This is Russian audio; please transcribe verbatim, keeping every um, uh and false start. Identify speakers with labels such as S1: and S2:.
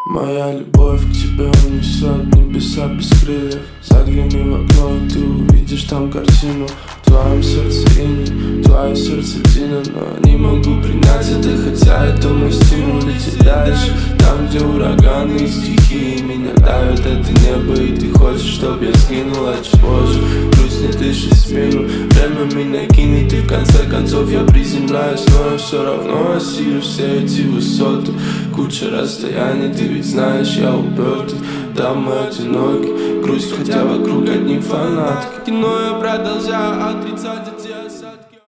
S1: Моя любовь к тебе унесет небеса без крыльев. Загляни в окно и ты увидишь там картину. В твоем сердце иней, твое сердце тина. Но не могу принять это, хотя это мой стимул идти дальше. Там, где ураганы и стихии меня давят, это небо. И ты хочешь, чтоб я сгинул, а чуть позже грусть не дышит спину. Время меня кинет, и в конце концов я приземляюсь. Но я все равно осилю все эти высоты. Куча расстояний, ты ведь знаешь, я упертый. Да, мы одиноки, грусть, хотя вокруг одни фанатки. Но я продолжаю отрицать эти